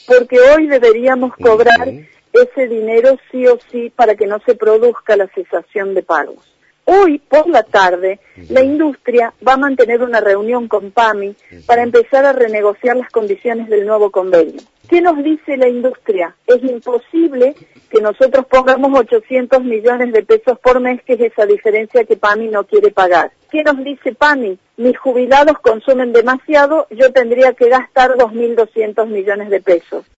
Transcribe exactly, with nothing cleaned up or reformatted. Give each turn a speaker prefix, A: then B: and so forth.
A: porque hoy deberíamos cobrar uh-huh. ese dinero sí o sí para que no se produzca la cesación de pagos. Hoy, por la tarde, uh-huh. la industria va a mantener una reunión con PAMI uh-huh. para empezar a renegociar las condiciones del nuevo convenio. ¿Qué nos dice la industria? Es imposible que nosotros pongamos ochocientos millones de pesos por mes, que es esa diferencia que PAMI no quiere pagar. ¿Qué nos dice PAMI? Mis jubilados consumen demasiado, yo tendría que gastar dos mil doscientos millones de pesos.